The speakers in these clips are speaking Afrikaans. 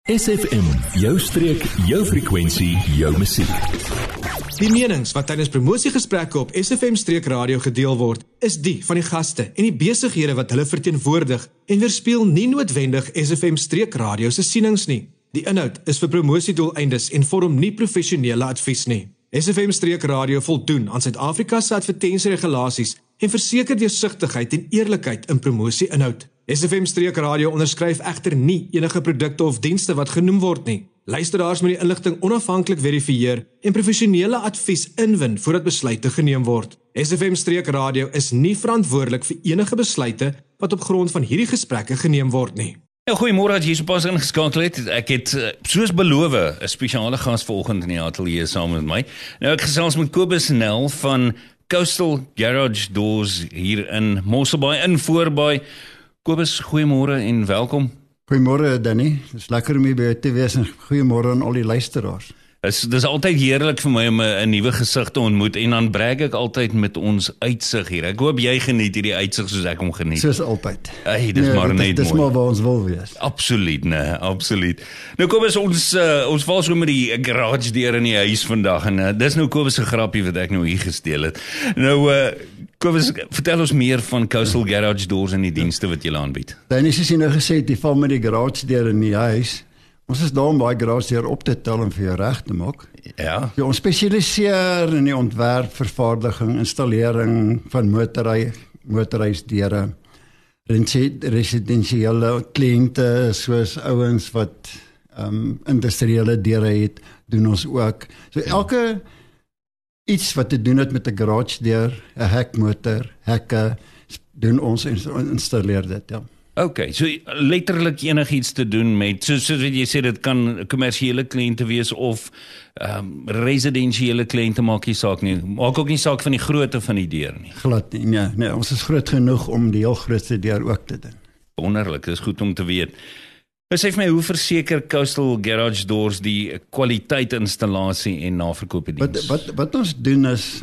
SFM, jou streek, jou frekwensie, jou musiek. Die menings wat tydens promosiegesprekke op SFM Streek Radio gedeel word, is die van die gaste en die besighede wat hulle verteenwoordig en weerspieël nie noodwendig SFM Streek Radio se sienings nie. Die inhoud is vir promosiedoeleindes en vorm nie professionele advies nie. SFM Streek Radio voldoen aan Suid-Afrika se advertensieregulasies en verseker deursigtigheid en eerlikheid in promosieinhoud. SFM Streek Radio onderskryf egter nie enige produkte of dienste wat genoem word nie. Luisteraars moet die inligting onafhanklik verifieer en professionele advies inwin voordat besluite geneem word. SFM Streek Radio is nie verantwoordelik vir enige besluite wat op grond van hierdie gesprekke geneem word nie. Ja, goeiemôre as jy sopas ingeskakel het. Ek het soos beloof 'n spesiale gas vanoggend in die ateljee saam met my. Nou ek gesels met Kobus Nel van Coastal Garage Doors hier in Mosselbaai in Voorbaai. Kobus, goeiemôre en welkom. Goeiemôre Danny, dit is lekker om hier by jou te wees en goeiemôre aan al die luisteraars. Dis altyd heerlik vir my om 'n nuwe gesig te ontmoet en dan brag ek altyd met ons uitsig hier. Ek hoop jy geniet hierdie uitsig soos ek hom geniet. Soos altyd. Hey, dis maar net mooi. Dis maar waar ons wil wees. Absoluut, nee, absoluut. Nou Kobus, ons val so met die garage deur in die huis vandag en dis nou Kobus se grappie wat ek nou hier gesteel het. Nou Kobus, vertel ons meer van Coastal Garage Doors en die dienste wat julle aanbied. Danny, soos jy nou gesê het, die val met die garage deur in die huis. Ons is daar om baie garage deur op te tel en vir jou reg te maak. Ja. Ons spesialiseer in die ontwerp, vervaardiging, installering van motorhuisdeure, residensiële kliënte soos ouens wat industriële deure het, doen ons ook. So elke iets wat te doen het met 'n garage deur, 'n hekmotor, hekke, doen ons en installeer dit, ja. Okay, so letterlik enigiets te doen met, soos wat jy sê, dit kan kommersiële kliënte wees of residensiële kliënte, maak nie saak nie. Maak ook nie saak van die grootte van die deur nie. Glad nie, nee, ons is groot genoeg om die heel grootste deur ook te doen. Wonderlik, dis goed om te weet. Nou sê vir my, hoe verseker Coastal Garage Doors die kwaliteit installasie en naverkoopdiens? Wat ons doen is,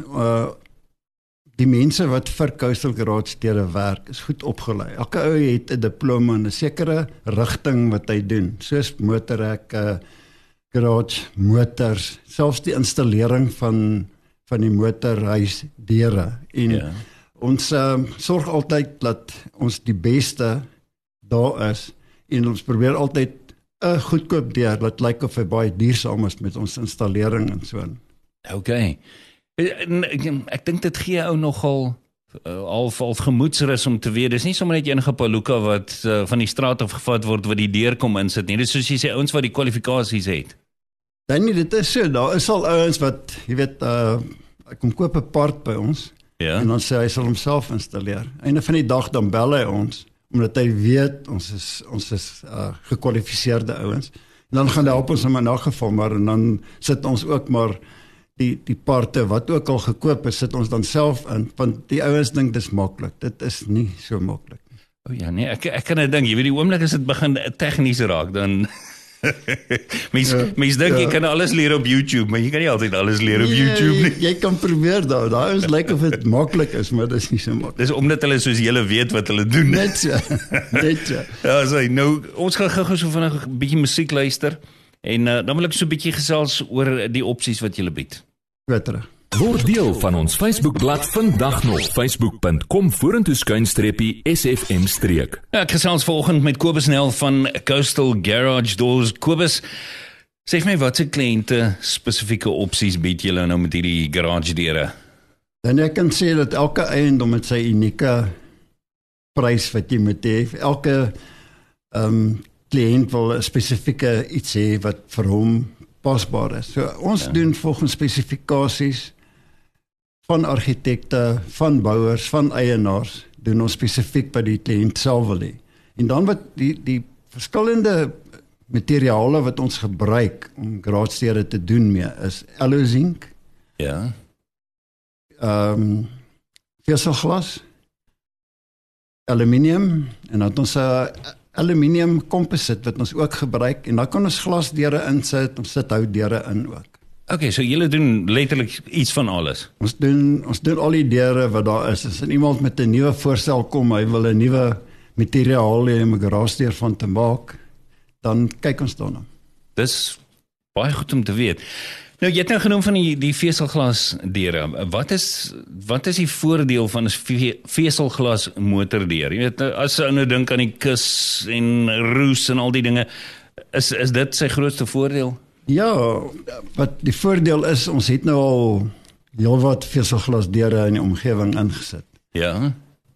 die mense wat vir Coastal Garage deure werk, is goed opgelei. Elke ou het 'n diploma in 'n sekere rigting wat hy doen, soos motorhekke, garage, motors, selfs die installering van die motorhuis deure. En ons sorg altyd dat ons die beste daar is, en ons probeer altyd 'n goedkoop deur, dat lyk of hy baie duursaam is met ons installering en so. Okay. Ek dink dit gee ou nogal al gemoedsrus om te weet, dis nie sommer net enige paluka wat van die straat af gevat word wat die deur kom insit nie, dis soos jy sê, ouens wat die kwalifikasies het. Nee, dit is so, daar is al ouens wat, jy weet, ek kom koop 'n part by ons, en dan sê hy sal homself installeer. Einde van die dag dan bel hy ons, omdat hy weet, ons is gekwalifiseerde ouens, en dan gaan hy help ons in 'n geval, maar en dan sit ons ook maar die parte wat ook al gekoop is, sit ons dan self in, want die ouens dink dis maklik, dit is nie so maklik. O ja, nee, ek kan dit dink, jy weet die oomblik as dit begin tegnies raak, dan mens dink jy kan alles leer op YouTube, maar jy kan nie altyd alles leer op YouTube nie. Jy kan probeer daar is lyk of dit maklik is, maar dit is nie so maklik. Dis omdat hulle soos julle weet wat hulle doen. Net so. Ja, so, nou, ons gaan gou so vinnig 'n bietjie musiek luister, en dan wil ek so 'n bietjie gesels oor die opsies wat julle bied. Word deel van ons Facebookblad vandag nog, facebook.com/SFM streek. Ek gesels vanoggend met Kobus Nel van Coastal Garage Doors. Kobus, sê vir my, wat se kliënte spesifieke opsies bied julle nou met hierdie garage deure? Dan ek kan sê dat elke eiendom het sy unieke prys wat jy moet hê. Elke kliënt wil 'n spesifieke iets hê wat vir hom pasbaar is. So ons doen volgens spesifikasies van argitekte, van bouers, van eienaars, doen ons spesifiek by die kliënt self wil hê. En dan wat die verskillende materiale wat ons gebruik om garage-deure te doen mee is alu-zink, veselglas, aluminium, en dan het ons aluminium composite wat ons ook gebruik, en dan kan ons glasdeure insit, ons sit houtdeure in ook. Okay, so julle doen letterlik iets van alles. Ons doen al die deure wat daar is. As iemand met 'n nuwe voorstel kom, hy wil 'n nuwe materiaal hê om 'n garagedeur van te maak, dan kyk ons daarna. Dis baie goed om te weet. Nou, jy het nou genoem van die veselglas deure. Wat is die voordeel van 'n veselglas motordeur? Jy weet, as jy nou dink aan die kus en roes en al die dinge, is dit sy grootste voordeel? Ja, wat die voordeel is, ons het nou al heelwat veselglasdeure in die omgewing ingesit. Ja.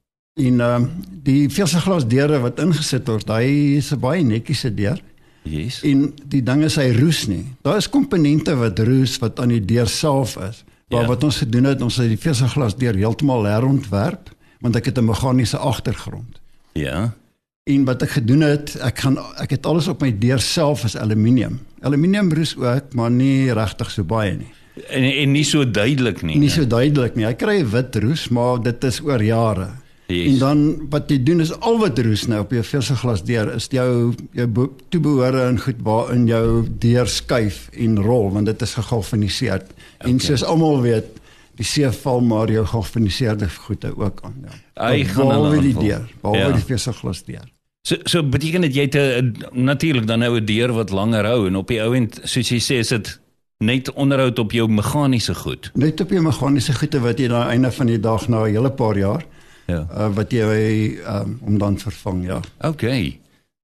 En die veselglasdeure wat ingesit word, hy is 'n baie netjiese deur. Yes. En die ding is hy roes nie. Daar is komponente wat roes wat aan die deur self is. Maar Ja. wat ons gedoen het, ons het die veselglasdeur heeltemal herontwerp, want ek het 'n meganiese agtergrond. Ja. En wat ek gedoen het, ek het alles op my deur self is aluminium. Aluminium roes ook, maar nie regtig so baie nie. En nie so duidelik nie. Nie so duidelik nie. Hy kry 'n wit roes, maar dit is oor jare. Yes. En dan wat jy doen is al wat roes nou op jou veselglasdeur is jou toebehore en goed waarin jou deur skuif en rol, want dit is gegalvaniseerd. Okay. En soos almal weet, die see val maar jou gegalvaniseerde goede ook aan. Ja. Hy gaan behalwe die aanval. deur, behalwe Ja. die veselglasdeur. So beteken dit jy het natuurlik dan nou 'n deur wat langer hou en op die ou end, soos jy sê, is dit net onderhoud op jou meganiese goed. Net op jou meganiese goede wat jy aan die einde van die dag na 'n hele paar jaar Ja. wat jy om dan vervang, ja. Okay.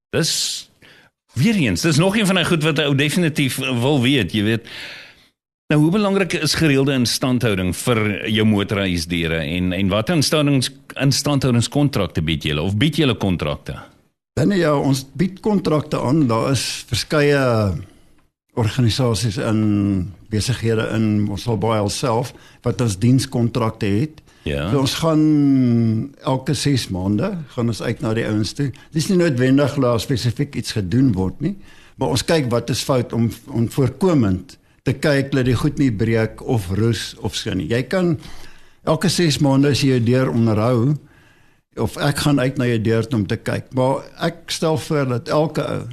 Dis weer eens, dis nog een van die goed wat ou definitief wil weet, jy weet. Nou, hoe belangrik is gereelde instandhouding vir jou motorhuisdeure en wat instandhoudingskontrakte bied julle of bied julle kontrakte? Dan ja, ons bied kontrakte aan. Daar is verskeie organisasies en besighede in ons sal baie self wat ons dienskontrakte het. Ja. So ons gaan elke 6 maande gaan ons uit na die ouens toe. Dis nie noodwendig dat spesifiek iets gedoen word nie, maar ons kyk wat is fout om voorkomend te kyk dat die goed nie breek of roes of so nie. Jy kan elke 6 maande as jy jou deur onderhou of ek gaan uit na jou deur om te kyk, maar ek stel voor dat elke ou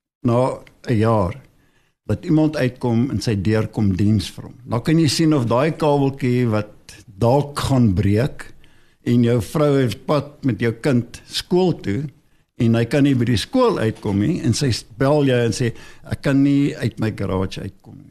na 'n jaar dat iemand uitkom en sy deur kom diens vir hom. Dan kan jy sien of daai kabeltjie wat dalk gaan breek en jou vrou het pad met jou kind skool toe en hy kan nie by die skool uitkom nie en sy bel jou en sê ek kan nie uit my garage uitkom nie.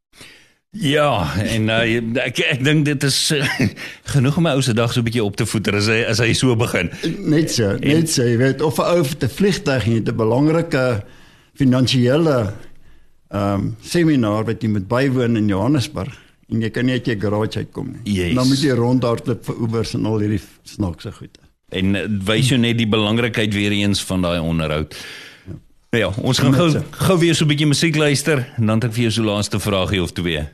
Ja, en ek dink dit is genoeg om my ou se dag so 'n bietjie op te voeter as hy so begin. Net so, jy weet, of 'n ou vir 'n vliegtuig en jy het 'n belangrike finansiële seminar wat jy moet bywoon in Johannesburg en jy kan nie uit jou garage uitkom nie. Yes. Dan moet jy rondhardloop vir Ubers en al hierdie snaakse goede. En wys jou net die belangrikheid weer eens van daai onderhoud. Ja, ons gaan gou weer so 'n bietjie musiek luister en dan het ek vir jou so laaste vraagie of twee.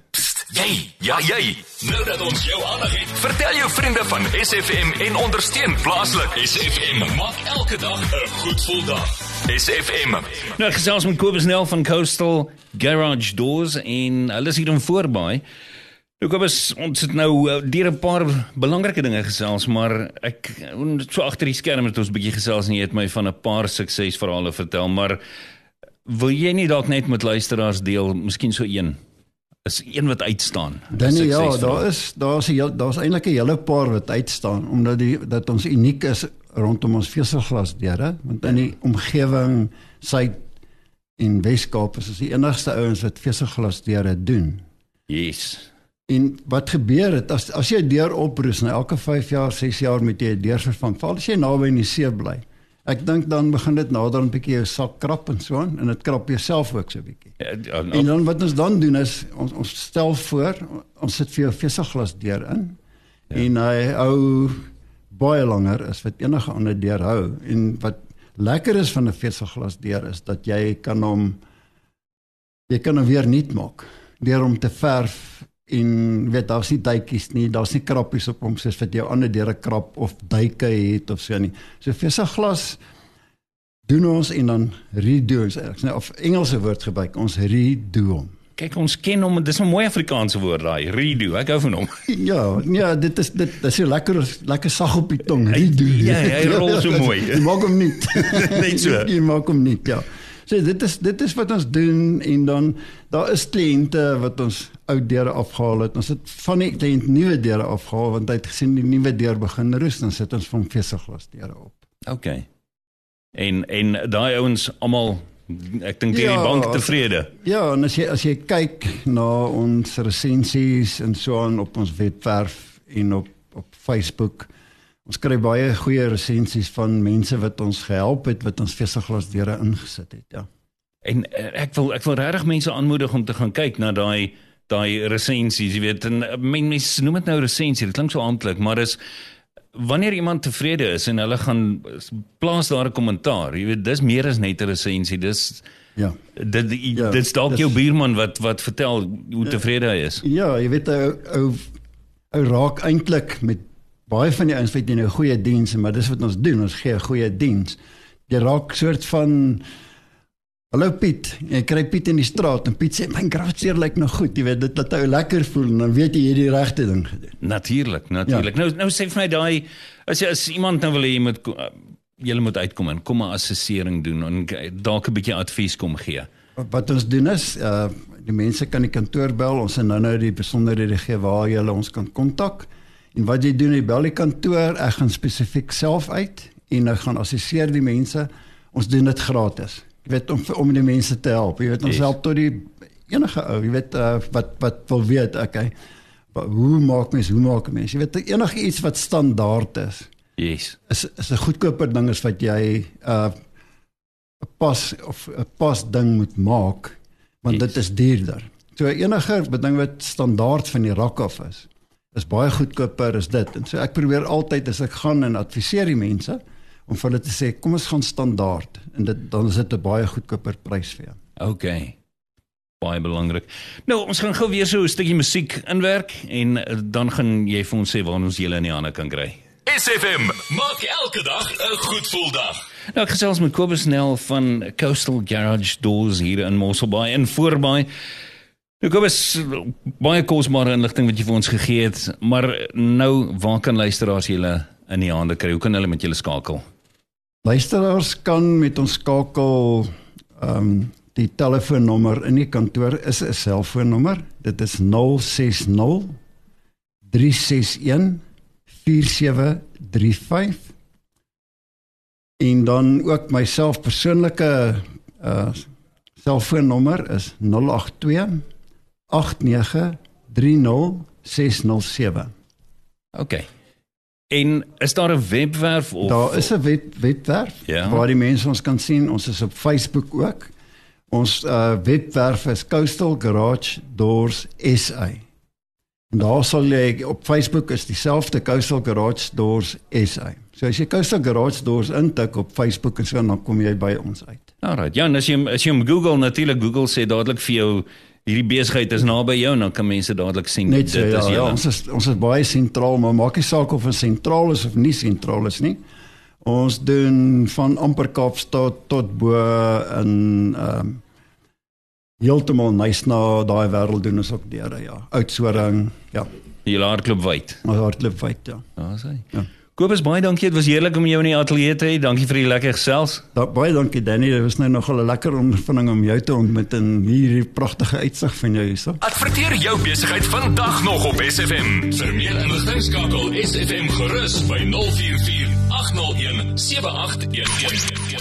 Jy. Nou dat ons jou aandag het, vertel jou vriende van SFM en ondersteun plaaslik. SFM maak elke dag 'n goed gevoel dag. SFM. Nou, ek gesels met Kobus Nel van Coastal Garage Doors en hulle is hier in Voorbaai. Nou Kobus, ons het nou deur 'n paar belangrike dinge gesels, maar ek so agter die skerm het ons 'n bietjie gesels en jy het my van 'n paar suksesverhale vertel, maar wil jy nie dalk net met luisteraars deel, miskien so een wat uitstaan? Dan ja, daar's eintlik 'n hele paar wat uitstaan omdat dat ons uniek is rondom ons veselglasdeure, want in die omgewing Suid en Weskaap is ons die enigste ouens wat veselglasdeure doen. Yes. En wat gebeur het as jy 'n deur oproes na elke 5 jaar, 6 jaar moet jy 'n deur vervang. Veral as jy naby in die see bly. Ek dink dan begin dit nader 'n bietjie jou sak krap en so aan en dit krap jouself ook so 'n bietjie. En dan wat ons dan doen is ons stel voor, ons sit vir jou veselglasdeur in en hy hou baie langer as wat enige ander deur hou. En wat lekker is van 'n veselglasdeur is dat jy kan hom weer nuut maak deur om te verf. En weet, daar's nie duitjies nie, daar's nie krappies op hom soos wat jou ander deure krap of duike het of so nie. So veselglas doen ons en dan redo ons, of Engelse woord gebruik, ons redo hom. Kyk, ons ken hom, dis 'n mooi Afrikaanse woord daai, redo, ek hou van hom. Ja, dit is so lekker sag op die tong, redo. Ja, hy rol so mooi. Jy maak hom nie. Net so. Jy maak hom nie, ja. So dit is wat ons doen en dan daar is kliënte wat ons ou deure afgehaal het. Ons het van die kliënt nuwe deure afgehaal want hy het gesien die nuwe deur begin roes, dan sit ons van veselglasdeure op. Okay. En daai ouens almal Ek dink die bank tevrede. Ja, en as jy kyk na ons resensies en so aan op ons webwerf en op Facebook, ons kry baie goeie resensies van mense wat ons gehelp het, wat ons Feesglasdeure ingesit het, ja. En ek wil regtig mense aanmoedig om te gaan kyk na daai resensies, jy weet, en mense noem dit nou resensie, dit klink so amptelik, maar is wanneer iemand tevrede is en hulle gaan plaas daar 'n kommentaar, jy weet, dis meer as net 'n resensie, dis dis dalk jou buurman wat vertel hoe tevrede hy is. Ja, jy weet, ou raak eintlik met baie van die ouens wat jy nou goeie diens, maar dis wat ons doen, ons gee 'n goeie diens. Jy raak soort van hallo Piet, jy kry Piet in die straat en Piet sê, my grafseer lyk nog goed, jy weet, dit laat jou lekker voel en dan weet jy die regte ding gedoen. Natuurlik. Ja. Nou sê vir my daai, as iemand nou wil hê julle moet uitkom en kom 'n assessering doen en dalk 'n bietjie advies kom gee. Wat ons doen is, die mense kan die kantoor bel, ons sal nou die besonderhede gee waar jy ons kan kontak. En wat jy doen, jy bel die kantoor, ek gaan spesifiek self uit en ek gaan assesseer die mense. Ons doen dit gratis. Jy weet, om die mense te help. Jy weet, ons help tot die enige ou, jy weet, wat wil weet, okay, hoe maak mens, jy weet, enige iets wat standaard is, is 'n goedkoper ding as wat jy 'n pas ding moet maak, want dit is duurder. So enige ding wat standaard van die rak af is baie goedkoper as dit. En so ek probeer altyd, as ek gaan en adviseer die mense, om vir hulle te sê, kom ons gaan standaard, en dan is dit 'n baie goedkoper prys vir jou. Okay, baie belangrik. Nou, ons gaan gou weer so 'n stukkie musiek inwerk, en dan gaan jy vir ons sê waar ons julle in die hande kan kry. SFM, maak elke dag 'n goed gevoel dag. Nou, ek gesels met Kobus Nel van Coastal Garage Doors hier in Mosselbaai, in Voorbaai. Nou, Kobus, baie kosbare inligting wat jy vir ons gegee het, maar nou, waar kan luisteraars julle in die hande kry? Hoe kan hulle met julle skakel? Luisteraars kan met ons skakel, die telefoonnommer in die kantoor is 'n selfoonnommer, dit is 060 361 4735, en dan ook my persoonlike selfoonnommer is 082 89 30 607. Okay. En is daar 'n webwerf? Daar is 'n webwerf, waar die mense ons kan sien. Ons is op Facebook ook. Ons webwerf is Coastal Garage Doors SA. En daar sal jy, op Facebook is dieselfde, Coastal Garage Doors SA. So as jy Coastal Garage Doors intik op Facebook en so, dan kom jy by ons uit. Alright, ja, en as jy hom Google, natuurlik Google sê dadelik vir jou, hierdie besigheid is naby jou, dan kan mense dadelik sien net so, dit is ons is baie sentraal, maar maak nie saak of ons sentraal is of nie sentraal is nie. Ons doen van amper Kaapstad tot bo in heeltemal na daai wêreld doen ons ook deur, ja. Oudtshoorn, ja. Die hardloop wyd. Hardloop wyd, ja. Daar is hy. Ja. Kobus, baie dankie, het was heerlik om jou in die ateljee te hê. Dankie vir die lekker gesels. Baie dankie Danny, dit was nou nogal 'n lekker ondervinding om jou te ontmoet in hierdie pragtige uitsig van jou hierso. Adverteer jou besigheid vandag nog op SFM. Vir meer inligting skakel SFM gerus by 044 801 7811.